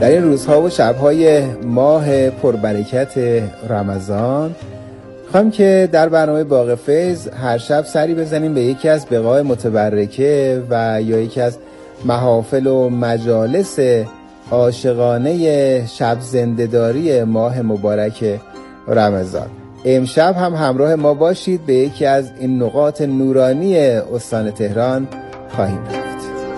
در این روزها و شبهای ماه پربرکت رمضان میخوایم که در برنامه باغ فیض هر شب سری بزنیم به یکی از بقاع متبرکه و یا یکی از محافل و مجالس عاشقانه شب زنده‌داری ماه مبارک رمضان. امشب هم همراه ما باشید، به یکی از این نقاط نورانی استان تهران خواهیم رفت.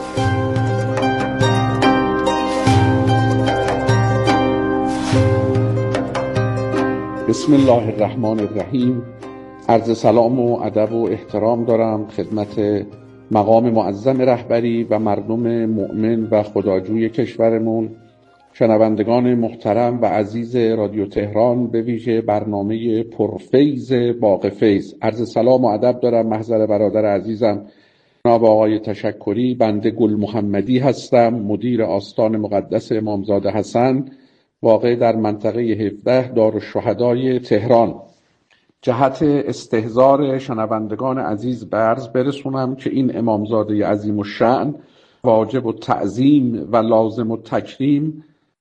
بسم الله الرحمن الرحیم. عرض سلام و ادب و احترام دارم خدمت مقام معظم رهبری و مردم مؤمن و خداجوی کشورمون، شنوندگان محترم و عزیز رادیو تهران، به ویژه برنامه پرفیض باغ فیض. عرض سلام و ادب دارم محضر برادر عزیزم جناب آقای تشکری. بنده گل محمدی هستم، مدیر آستان مقدس امامزاده حسن واقع در منطقه 17 دارالشهدای تهران. جهت استحضار شنوندگان عزیز به عرض برسونم که این امامزاده عظیم الشأن واجب التعظیم و لازم التکریم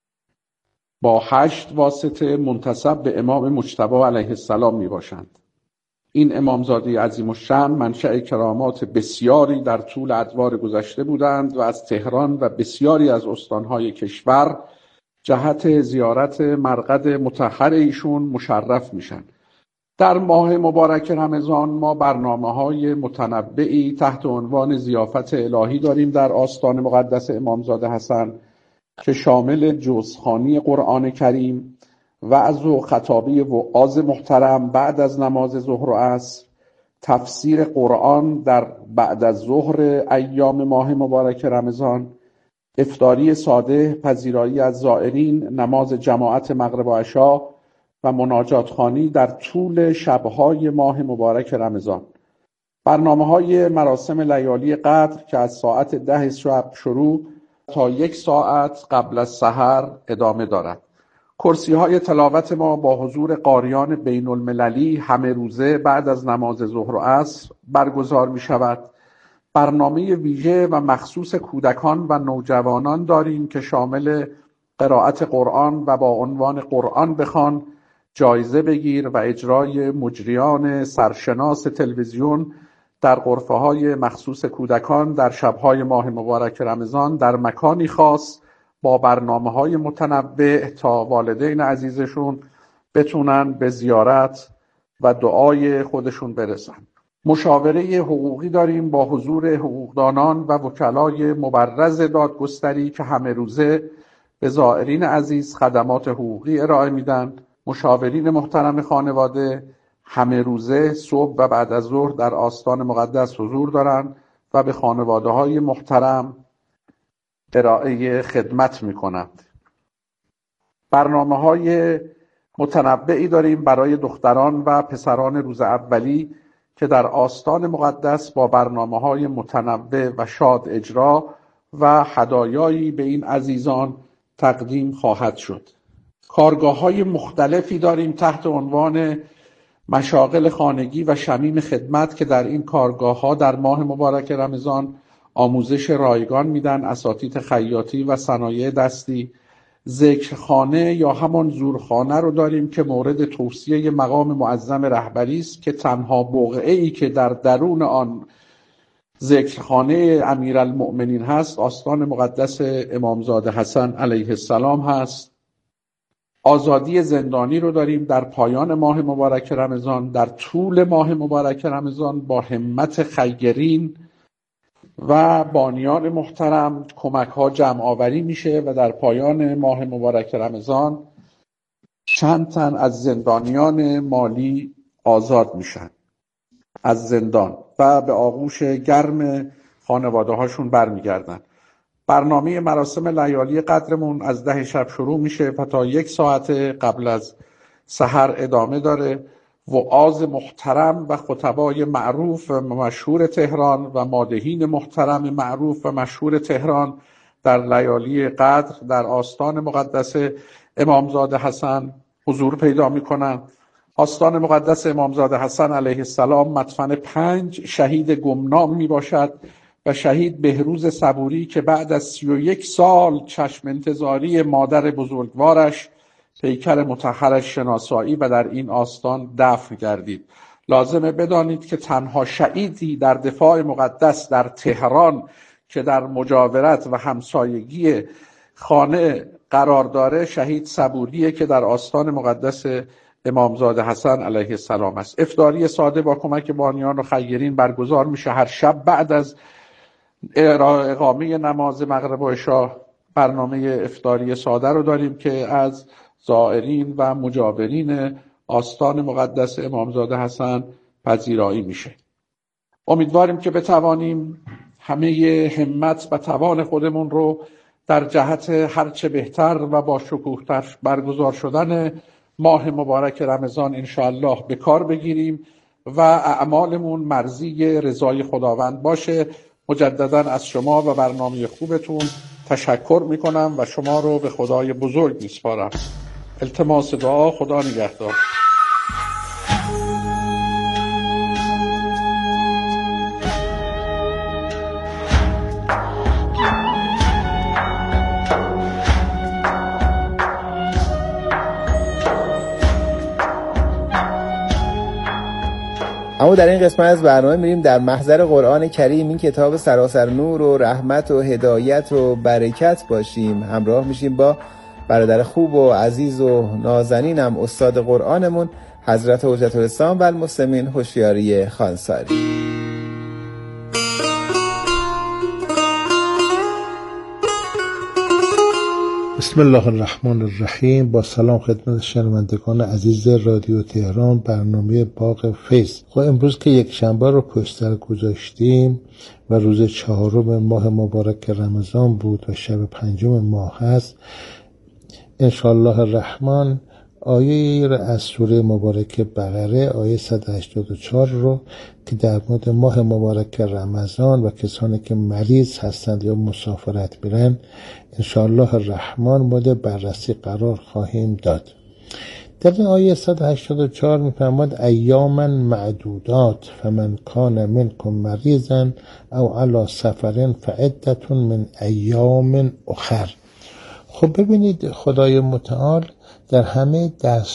با 8 واسطه منتسب به امام مجتبی علیه السلام می باشند. این امامزاده عظیم الشأن منشأ کرامات بسیاری در طول ادوار گذشته بودند و از تهران و بسیاری از استانهای کشور جهت زیارت مرقد مطهر ایشون مشرف میشن. در ماه مبارک رمضان ما برنامه‌های متنوعی تحت عنوان ضیافت الهی داریم در آستان مقدس امامزاده حسن که شامل جزخوانی قرآن کریم، وعظ و خطابه وعاظ محترم بعد از نماز ظهر و عصر، تفسیر قرآن در بعد از ظهر ایام ماه مبارک رمضان، افطاری ساده، پذیرایی از زائرین، نماز جماعت مغرب و عشا و مناجات خوانی در طول شبهای ماه مبارک رمضان. برنامه‌های مراسم لیالی قدر که از ساعت 10 شب شروع تا 1 ساعت قبل از سحر ادامه دارد. کرسی‌های تلاوت ما با حضور قاریان بین المللی همه روزه بعد از نماز ظهر و عصر برگزار می شود. برنامه ویژه و مخصوص کودکان و نوجوانان داریم که شامل قرائت قرآن و با عنوان قرآن بخوان، جایزه بگیر و اجرای مجریان سرشناس تلویزیون در غرفه‌های مخصوص کودکان در شب‌های ماه مبارک رمضان در مکانی خاص با برنامه‌های متنوع تا والدین عزیزشون بتونن به زیارت و دعای خودشون برسن. مشاوره حقوقی داریم با حضور حقوقدانان و وکلای مبرز دادگستری که همه روزه به زائرین عزیز خدمات حقوقی ارائه میدن. مشاورین محترم خانواده همه روزه صبح و بعد از ظهر در آستان مقدس حضور دارند و به خانواده‌های محترم ارائه خدمت میکنند. برنامه‌های متنوعی داریم برای دختران و پسران روز اولی که در آستان مقدس با برنامه‌های متنوع و شاد اجرا و هدایایی به این عزیزان تقدیم خواهد شد. کارگاه‌های مختلفی داریم تحت عنوان مشاغل خانگی و شمیم خدمت که در این کارگاه‌ها در ماه مبارک رمضان آموزش رایگان میدن. اساتید خیاطی و صنایع دستی. ذکرخانه یا همان زورخانه رو داریم که مورد توصیه مقام معظم رهبری است که تنها بقعه‌ای که در درون آن ذکرخانه امیرالمؤمنین هست آستان مقدس امامزاده حسن علیه السلام هست. آزادی زندانی رو داریم در پایان ماه مبارک رمضان. در طول ماه مبارک رمضان با همت خیرین و بانیان محترم کمک ها جمع آوری میشه و در پایان ماه مبارک رمضان چند تن از زندانیان مالی آزاد میشن از زندان و به آغوش گرم خانواده هاشون برمیگردن. برنامه مراسم لیالی قدرمون از 10 شب شروع میشه و تا 1 ساعت قبل از سحر ادامه داره. وعاظ محترم و خطبای معروف و مشهور تهران و مادحین محترم معروف و مشهور تهران در لیالی قدر در آستان مقدس امامزاده حسن حضور پیدا میکنند. آستان مقدس امامزاده حسن علیه السلام مدفن 5 شهید گمنام می باشد. و شهید بهروز صبوری که بعد از 31 سال چشم انتظاری مادر بزرگوارش پیکر مطهرش شناسایی و در این آستان دفن گردید. لازمه بدانید که تنها شهیدی در دفاع مقدس در تهران که در مجاورت و همسایگی خانه قرار داره شهید صبوریه که در آستان مقدس امامزاده حسن علیه السلام است. افطاری ساده با کمک بانیان و خیرین برگزار میشه هر شب بعد از اقامه نماز مغرب و عشا. برنامه افطاری ساده رو داریم که از زائرین و مجاورین آستان مقدس امامزاده حسن پذیرایی میشه. امیدواریم که بتوانیم همه همت و توان خودمون رو در جهت هرچه بهتر و با شکوه‌تر برگزار شدن ماه مبارک رمضان انشاءالله به کار بگیریم و اعمالمون مرضی رضای خداوند باشه. مجددا از شما و برنامه خوبتون تشکر میکنم و شما رو به خدای بزرگ میسپارم. التماس دعا. خدا نگهدار. اما در این قسمت از برنامه میریم در محضر قرآن کریم، این کتاب سراسر نور و رحمت و هدایت و برکت باشیم. همراه میشیم با برادر خوب و عزیز و نازنینم استاد قرآنمون حضرت حجت الاسلام و المسلمین هوشیاری خانساری. بسم الله الرحمن الرحیم. با سلام خدمت شنوندگان عزیز رادیو تهران، برنامه باغ فیض. امروز که یک شنبه رو پشت سر گذاشتیم و روز 4 ماه مبارک رمضان بود و شب 5 ماه هست، انشاءالله الرحمن آیه از سوره مبارک بقره آیه 184 رو که در مورد ماه مبارک رمضان و کسانی که مریض هستند یا مسافرت میرن انشاءالله الرحمن مورد بررسی قرار خواهیم داد. در این آیه 184 میفرماد ایاما معدودات فمن کان منکم مریضا او علی سفر فعدة من ایام اخر. خب ببینید خدای متعال در همه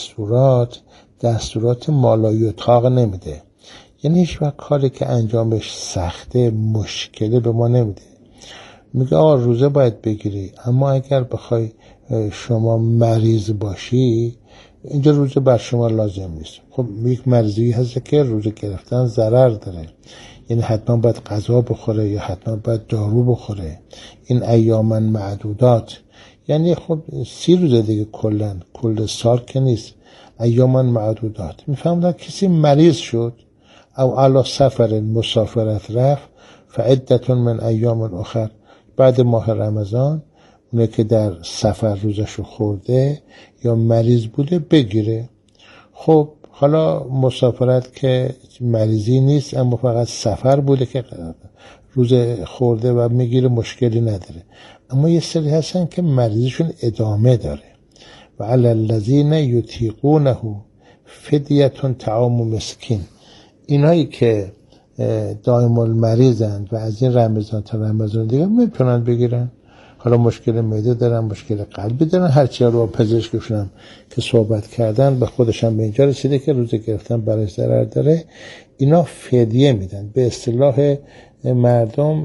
دستورات مالایطاق نمیده. یعنی هیچ وقت کاری که انجامش سخته مشکله به ما نمیده. میگه روزه باید بگیری، اما اگر بخوای شما مریض باشی اینجا روزه بر شما لازم نیست. خب یک مریضی هست که روزه گرفتن ضرر داره، یعنی حتما باید غذا بخوره یا حتما باید دارو بخوره. این ایاما معدودات یعنی خب 30 روزه دیگه، کل سال که نیست. ایاما معدودات میفهمدن کسی مریض شد او علی سفر مسافرت رفت فعدة من ایام اخر، بعد ماه رمضان اونه که در سفر روزشو خورده یا مریض بوده بگیره. خب حالا مسافرت که مریضی نیست اما فقط سفر بوده که روز خورده و میگیره، مشکلی نداره. اما یه سری هستن که مریضیشون ادامه داره. و علی الذین یطیقونه فدیة طعام مسکین. اینایی که دائم المریضند و از این رمضان تا رمضان دیگه میتونن بگیرن، حالا مشکل معده دارن، مشکل قلبی دارن، هرچی رو با پزشکشون که صحبت کردن به خودشان به اینجا رسیده که روزه گرفتن برای ضرر داره، اینا فدیه میدن. به اصطلاح مردم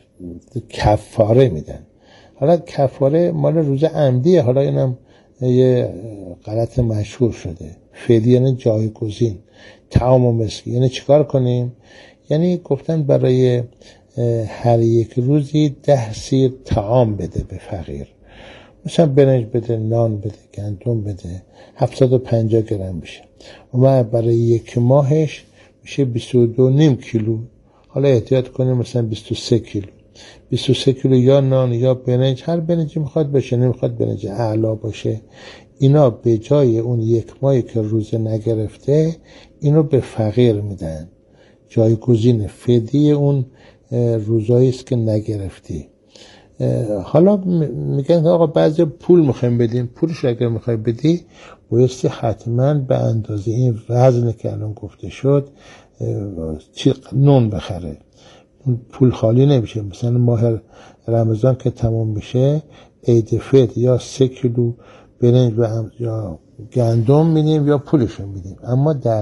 کفاره میدن. حالا کفاره مال روزه عمدیه، حالا اینم یه غلط مشهور شده. فدیه یعنی جایگزین. طعام و مسکین یعنی چیکار کنیم؟ یعنی گفتن برای هر یک روزی 10 سیر طعام بده به فقیر. مثلا برنج بده، نان بده، گندم بده، 750 گرم میشه. و برای یک ماهش میشه 22.5 کیلو. حالا احتیاط کنیم مثلا 23 کیلو. 23 کیلو یا نان یا برنج، هر برنجی میخواد بشه، نمیخواد برنج اعلا باشه. اینا به جای اون یک ماهی که روزه نگرفته اینو به فقیر میدن. جایگزین فدیه اون روزایی است که نگرفتی. حالا میگن آقا بعضی پول میخوایم بدیم، پولش اگر میخوای بدی بایستی حتما به اندازه این وزنی که الان گفته شد نون بخره. پول خالی نمیشه. مثلا ماه رمضان که تمام میشه عید فطر یا 3 کیلو برنج یا گندم میدیم یا پولشو میدیم. اما در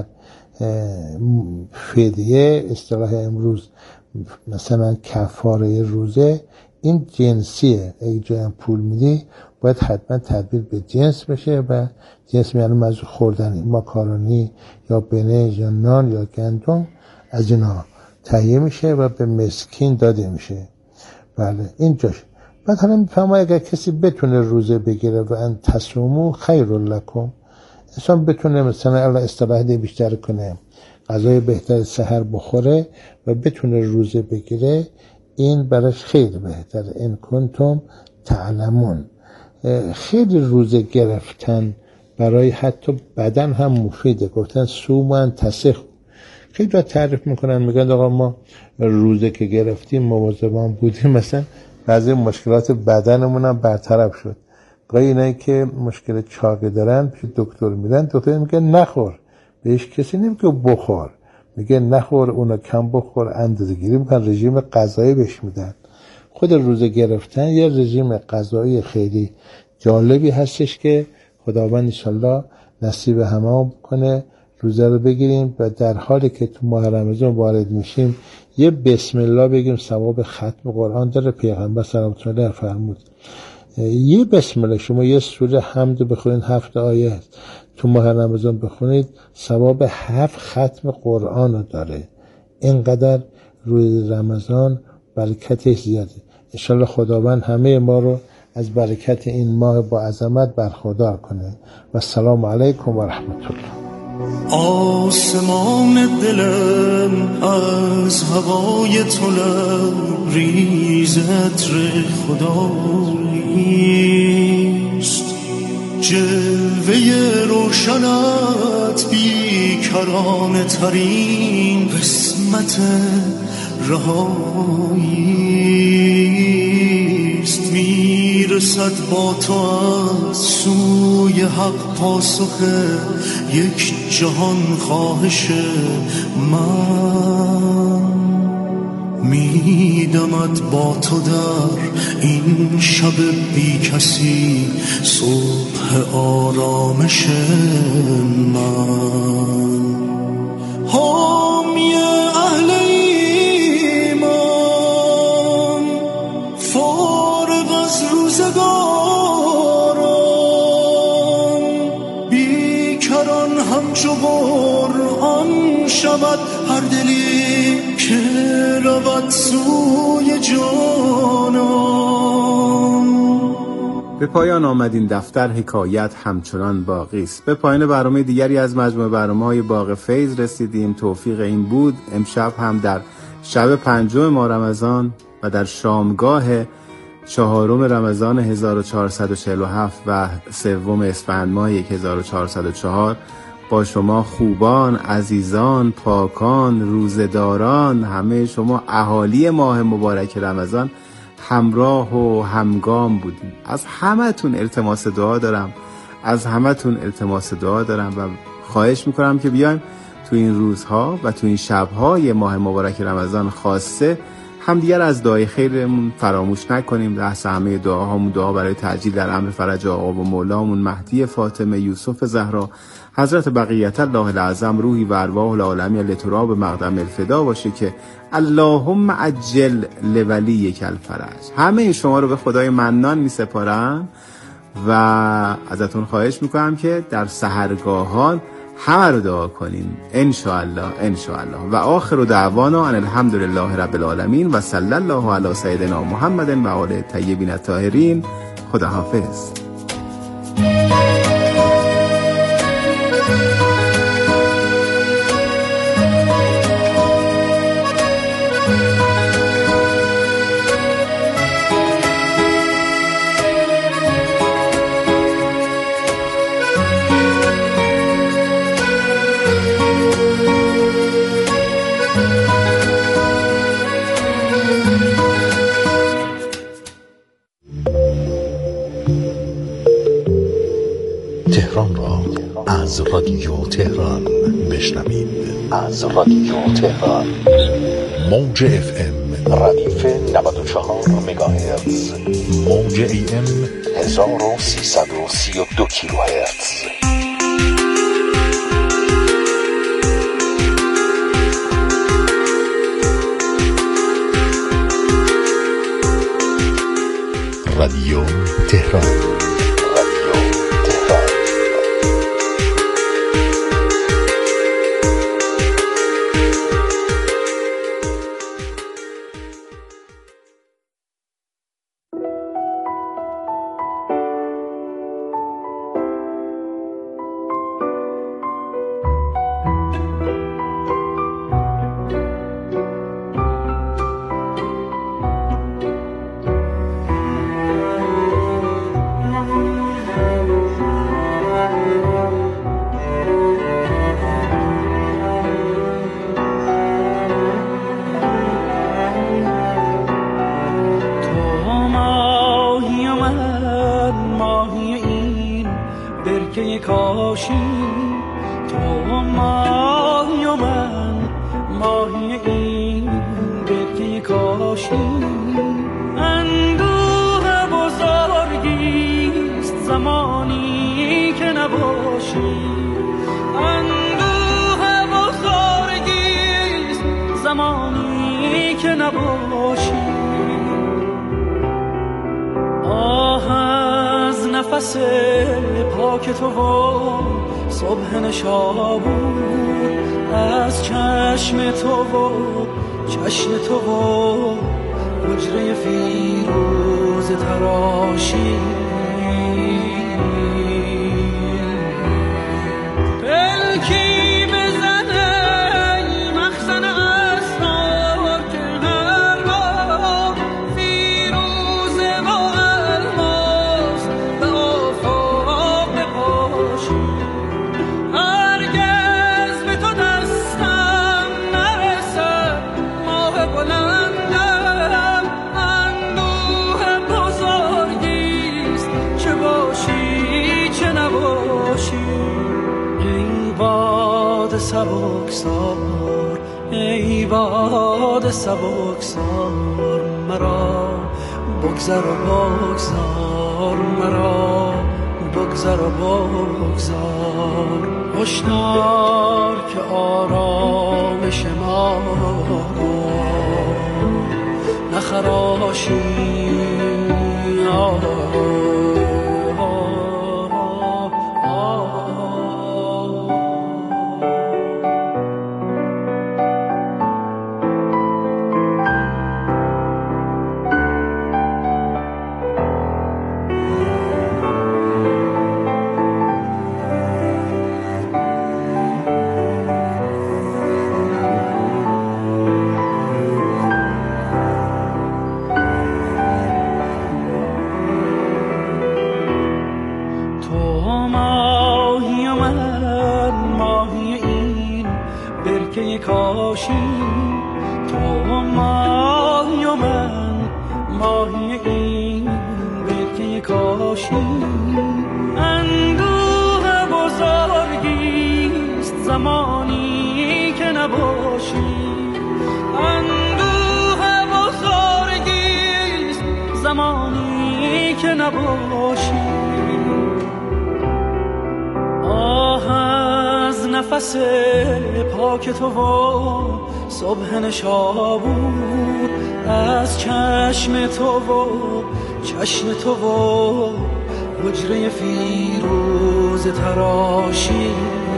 فدیه اصطلاح امروز مثلا کفاره روزه این جنسیه. اگه جای پول میدی باید حتما تبدیل به جنس بشه و جنس یعنی مزه خوردنی، ماکارونی یا برنج یا نان یا گندم از اینا تهیه میشه و به مسکین داده میشه. بله این جاش. بعد حالا میفهمم اگر کسی بتونه روزه بگیره و ان تصوموا خیر لکم، انسان بتونه مثلا الله اصطلاح بیشتر کنه، غذای بهتر سحر بخوره و بتونه روزه بگیره، این براش خیلی بهتره. این کنتم تعلمون. خیلی روزه گرفتن برای حتی بدن هم مفیده. گفتن صومن تسخ. خیلی را تعریف میکنن، میگن آقا ما روزه که گرفتیم مواظبان بودیم، مثلا بعضی مشکلات بدنمون هم برطرف شد. گاهی اینایی که مشکل چاقی دارن پیش دکتر میرن، دکتر میگه نخور، بهش کسی نمیگه بخور، میگه نخور، اونا کم بخور، اندازه گیری میکنن، رژیم غذایی بهش میدن. خود روزه گرفتن یه رژیم غذایی خیلی جالبی هستش که خداوند انشالله نصیب همه بکنه روزه رو بگیریم و در حالی که تو ماه رمضان وارد میشیم یه بسم الله بگیم. ثواب ختم قرآن داره، پیغمبر صلوات الله علیه فرمود یه بسم الله شما یه سوره حمد بخونید 7 آیه است تو ماه رمضان بخونید، ثواب 7 ختم قرآن رو داره. اینقدر روز رمضان برکتش زیاده. انشالله خداوند همه ما رو از برکت این ماه با عظمت برخوردار کنه. و السلام علیکم و رحمت الله. آسمان دلم از هوای تو لبریز عطر خداییست، جلوه روشنت بیکرانه ترین قسمت رهاییست. میرسد با تو از سوی حق پاسخ یک جهان خواهش من، میدمد با تو در این شب بی کسی صبح آرامش من. حامی اهل ایمان فارغ از روزگاران، بیکران همچو قرآن شود هر دلی که رود سوی جانان. به پایان آمد این دفتر، حکایت همچنان باقی است. به پایان برنامه دیگری از مجموعه برنامه‌های باغ فیض رسیدیم. توفیق این بود امشب هم در شب 5 ماه رمضان و در شامگاه 4 رمضان 1447 و 3 اسفند ماه 1404 با شما خوبان، عزیزان، پاکان، روزداران، همه شما اهالی ماه مبارک رمضان همراه و همگام بودیم. از همتون التماس دعا دارم و خواهش میکنم که بیایم تو این روزها و تو این شبهای ماه مبارک رمضان خاصه همدیگر از دعای خیرمون فراموش نکنیم. دست همه دعاهامون دعا برای تعجیل در امر فرج آقا و مولامون مهدی فاطمه یوسف زهرا حضرت بقیت الله العظم روحی و ارواح العالمین لتراب مقدم الفدا باشه که اللهم عجل لولیک الفرج. همه شما رو به خدای منان می سپارم و ازتون خواهش میکنم که در سحرگاهان همه رو دعا کنین انشاءالله. و آخر دعوانا ان الحمدلله رب العالمین و صلی الله علی سیدنا محمد و آله الطیبین الطاهرین. خداحافظ. تهران را از رادیو تهران بشنوید. از رادیو تهران موج FM ردیف 94 مگاهرتز، موج AM 1332 کیلوهرتز. رادیو تهران. پاک تو و صبح نشابور، از چشم تو و چشم تو و حجره فیروز تراشی، پلکی بزنه مخزن اسرار که هر بار فیروزه و الماس به آفاق بپاشی. هرگز به تو دستم نرسد ماه بلندم، اندوه بزرگیست چه باشی چه نباشی. ای باد سبکسار، ای باد سبکسار، مرا بگذر و بگذار، مرا بگذر و بگذار. هشدار که آرامش ما نخراشی. کاشی تو ماهی و من ماهی این برکه کاشی. اندوه بزرگیست زمانی که نباشی، اندوه بزرگیست زمانی که نباشی. آه از نفس پاک تو و صبح نشابور، از چشم تو و چشم تو و حجره فیروز تراشی.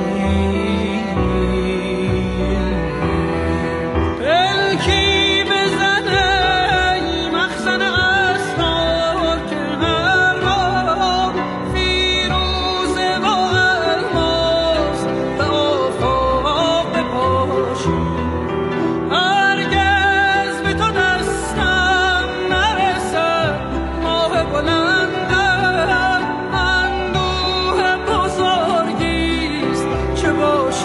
پلکی بزنه مخزن اسرار که هر بار فیروزه و الماس به آفاق بپاشی. هرگز به تو دستم نرسد ماه بلندم، اندوه بزرگیست چه باش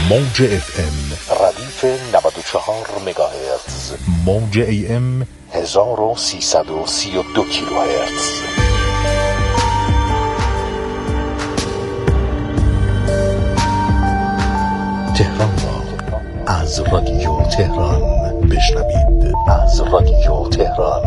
موج FM ردیف 94 مگاهرتز، موج AM 1332 کیلوهرتز. تهران را از رادیو تهران بشنوید. از رادیو تهران.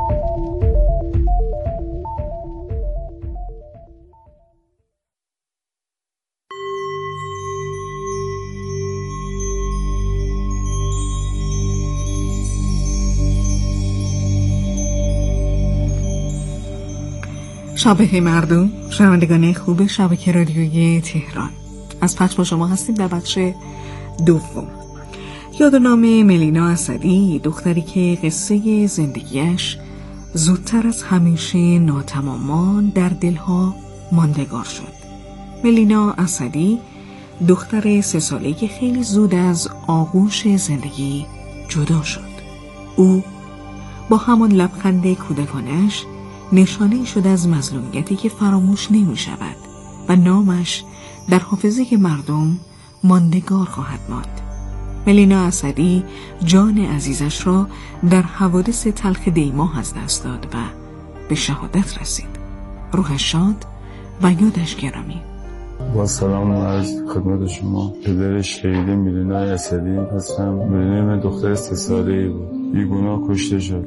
شب مردم، شنوندگان خوب شبکه رادیویی تهران، از پخش با شما هستیم در بخش دوم. یادنامه ملینا اسدی، دختری که قصه زندگیش زودتر از همیشه ناتمامان در دلها ماندگار شد. ملینا اسدی دختر 3 ساله‌ای که خیلی زود از آغوش زندگی جدا شد. او با همان لبخند کودکانش نشانه شده از مظلومیتی که فراموش نمی شود و نامش در حافظه مردم ماندگار خواهد ماند. ملینا اسدی جان عزیزش را در حوادث تلخ دیماه از دست داد و به شهادت رسید. روحش شاد و یادش گرامی. با سلام و عرض خدمت شما. پدر شهید ملینا اسدی هستم. ملینا من دختر 3 ساله‌ای بود. بیگناه کشته شد.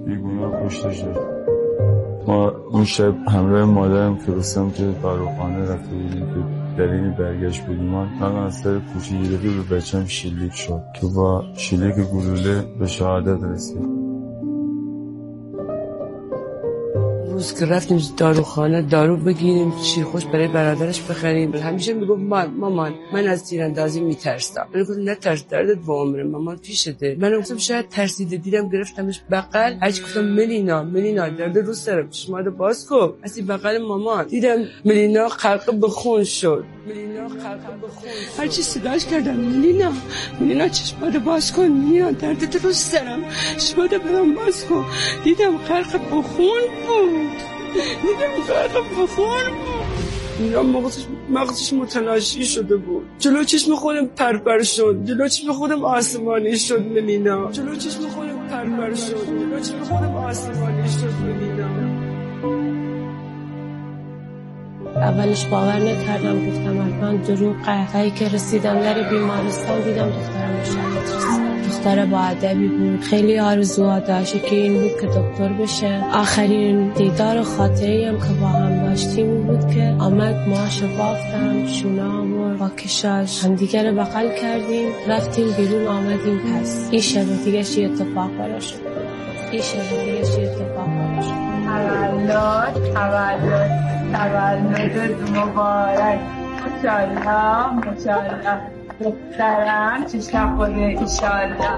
ما اون شب همراه مادرم که به سمت باروخانه رفته بودیم که دلیل برگشت بودیم، من از سر کوچه گرفتی به بچم شلیک شد که با شلیک گلوله به شهادت رسید. روز که رفتیم داروخانه دارو بگیریم شیرخوش برای برادرش بخریم، همیشه میگفت مامان من از تیراندازی میترسم. من گفتم نترس، دردت با عمره، مامان پیشته. من گفتم شاید ترسیده، دیدم گرفتمش بغل، هرچی گفتم ملینا درد رو سرم، چشماتو باز کن، اسی بغل مامان. دیدم ملینا غرق به خون شد. هرچی صداش کردم ملینا چشماتو باز کن، ملینا دردت رو سرم، چشماتو برام باز کن. دیدم غرق به خون بود. اینا مغزش متلاشی شده بود. جلو چشم خودم پرپر شد. جلو چشم خودم آسمانی شد ملینا. اولش باور نکردم، گفتم حتما دروغه. وقتی که رسیدم در بیمارستان دیدم دخترم به شهادت رسید. دختر با ادبی بود، خیلی آرزوها داشت که این بود که دکتر بشه. آخرین دیدار خاطری هم که با هم داشتیم بود که آمد ماشو بافتم، شونام با کشاش هم دیگر بغل کردیم، رفتیم بیرون آمدیم پس. این شب دیگه شی اتفاق براش شد. تولدت مبارک. ماشاءالله دخترم چشم خوده ایشالله.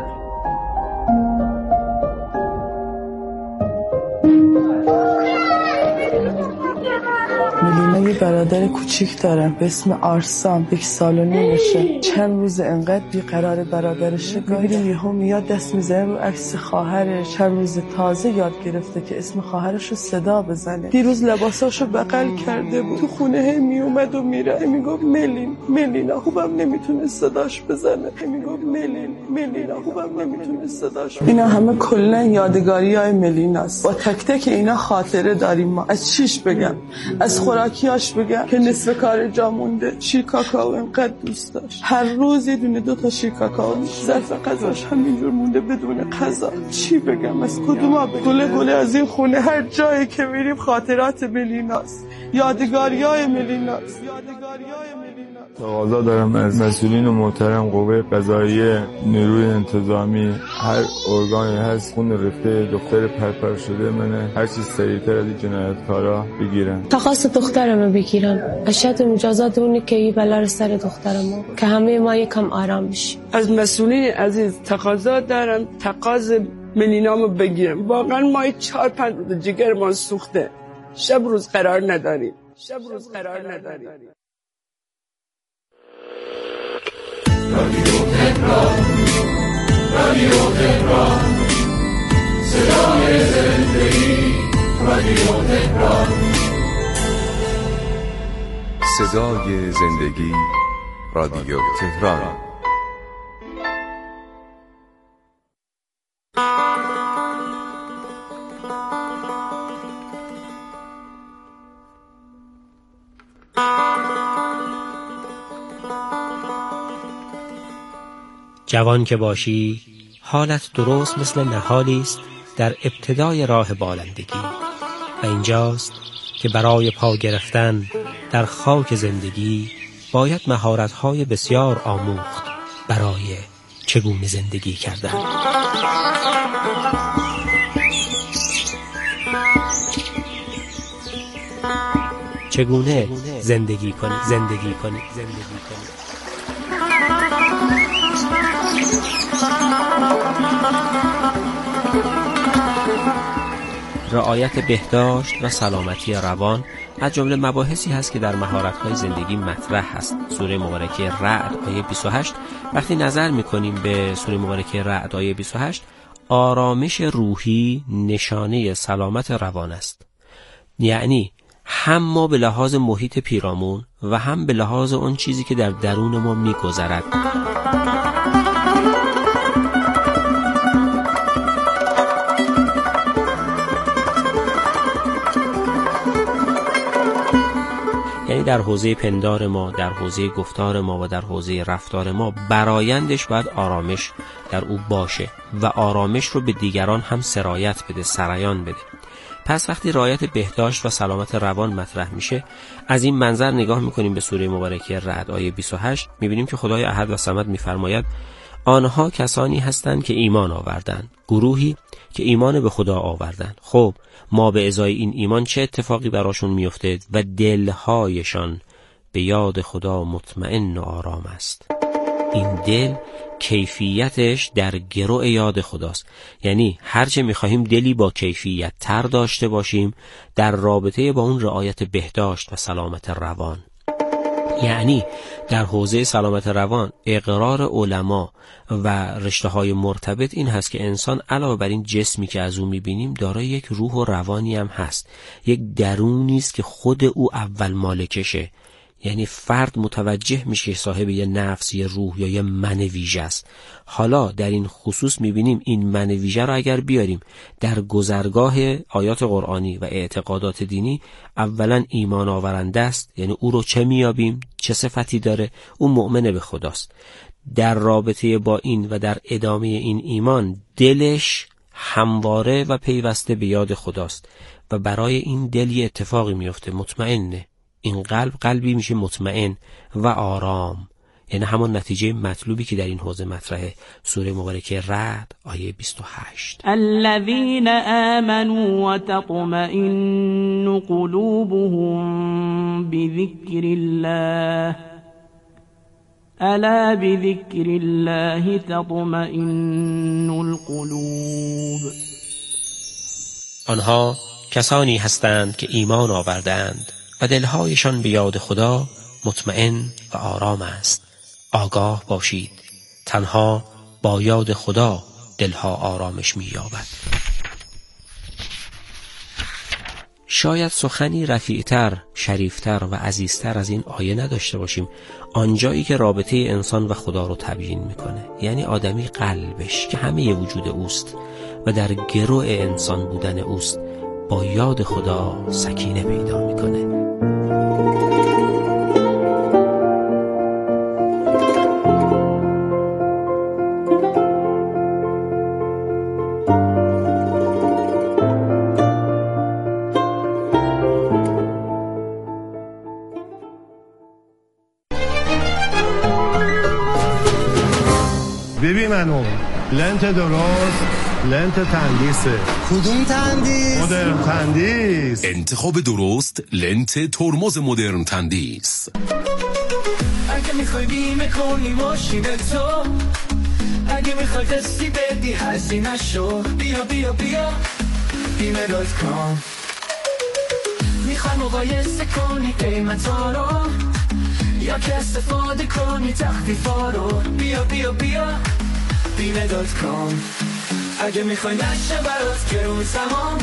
ملینا یه برادر کوچیک دارم به اسم آرسام، 1 سال و نیمشه. چند روز انقدر بیقرار برادرشه، میبینیم یهو میاد دست میزنه رو عکس خواهرش. چند روز تازه یاد گرفته که اسم خواهرش رو صدا بزنه. دیروز لباساشو بغل کرده بود، تو خونه میومد و میره، میگفت ملینا. خوبم نمیتونه صداش بزنه، میگفت ملینا. خوبم نمیتونه صداش بزنه. اینا همه کلا یادگاریای ملیناست. با تک تک اینا خاطره داریم. ما از چیش بگم، از خوراکیاش بگم که نصف کار جا مونده. شیر کاکائو انقدر دوست داشت، هر روز یه دونه 2 تا شیر کاکائو می‌خورد. ظرف غذاش همینجور مونده بدون غذا. چی بگم، از کدوما بگم؟ گله از این خونه هر جایی که میریم خاطرات ملیناست، یادگاریای ملیناست. تقاضا دارم از مسئولین محترم، قوه قضاییه، نیروی انتظامی، هر ارگانی هست خون ریخته دختر پرپر شده منه هرچی سریعتر از این جنایتکارا بگیرن. تقاضا دخترمو بگیرن. اشیاء مجازات اونی که این بلا رو سر دخترمو، که همه ما یکم آرام بشیم. از مسئولین عزیز تقاضا دارم تقاضا ملینامو بگیرم. واقعا ما 4-5 روز جگر ما سوخته، شب روز قرار نداریم. رادیو تهران صدای زندگی. رادیو تهران صدای زندگی. رادیو تهران جوان که باشی حالت درست مثل نهالی است در ابتدای راه بالندگی و اینجاست که برای پا گرفتن در خاک زندگی باید مهارت‌های بسیار آموخت برای چگونه زندگی کردن. چگونه زندگی کنی. رعایت بهداشت و سلامتی روان از جمله مباحثی هست که در مهارت‌های زندگی مطرح است. سوره مبارکه رعد آیه 28 وقتی نظر می‌کنیم به سوره مبارکه رعد آیه 28 آرامش روحی نشانه سلامت روان است. یعنی هم ما به لحاظ محیط پیرامون و هم به لحاظ اون چیزی که در درون ما می‌گذرد. یعنی در حوزه پندار ما، در حوزه گفتار ما و در حوزه رفتار ما برآیندش باید آرامش در او باشه و آرامش رو به دیگران هم سرایت بده، سرایان بده. پس وقتی رعایت بهداشت و سلامت روان مطرح میشه، از این منظر نگاه میکنیم به سوره مبارکه رعد آیه 28 میبینیم که خدای احد و صمد میفرماید آنها کسانی هستند که ایمان آوردند، گروهی که ایمان به خدا آوردند. خب ما به ازای این ایمان چه اتفاقی براشون میفته و دلهایشان به یاد خدا مطمئن و آرام است. این دل کیفیتش در گرو یاد خداست. یعنی هرچه میخواهیم دلی با کیفیت تر داشته باشیم در رابطه با اون رعایت بهداشت و سلامت روان. یعنی در حوزه سلامت روان اقرار علما و رشته‌های مرتبط این هست که انسان علاوه بر این جسمی که از او می‌بینیم دارای یک روح و روانی هم هست، یک درونی است که خود او اول مالکشه. یعنی فرد متوجه میشه صاحب یه نفس، یه روح یا یه من ویژه است. حالا در این خصوص میبینیم این من ویژه را اگر بیاریم در گذرگاه آیات قرآنی و اعتقادات دینی، اولا ایمان آورنده است. یعنی او رو چه میابیم؟ چه صفتی داره؟ او مؤمن به خداست. در رابطه با این و در ادامه این ایمان دلش همواره و پیوسته به یاد خداست و برای این دل یه اتفاقی میفته، مطمئنه. این قلبی میشه مطمئن و آرام. یعنی همون نتیجه مطلوبی که در این حوزه مطرحه. سوره مبارکه رعد آیه 28 الذين آمنوا وتطمئن قلوبهم بذكر الله الا بذكر الله تطمئن القلوب. آنها کسانی هستند که ایمان آوردند و دلهایشان به یاد خدا مطمئن و آرام است. آگاه باشید، تنها با یاد خدا دلها آرامش می‌یابد. شاید سخنی رفیع‌تر، شریفتر و عزیزتر از این آیه نداشته باشیم. آنجایی که رابطه انسان و خدا رو تبیین میکنه، یعنی آدمی قلبش که همه وجود اوست و در گرو انسان بودن اوست با یاد خدا سکینه پیدا میکنه. ببین منو لنت درست، لنت تندیسه. کدوم تندیس؟ مدرن تندیس. انتخاب درست لنت ترمز مدرن تندیس. اگه میخوای بیمه کنی ماشین تو، اگه میخوای تستی بدی هزینه شو، بیا بیا بیا بیمه.com. میخوای مقایسه کنی قیمتا رو یا که استفاده کنی تخفیفا رو، بیا بیا بیا بیمه.com. اگه میخوای نشه برات گرون تمام،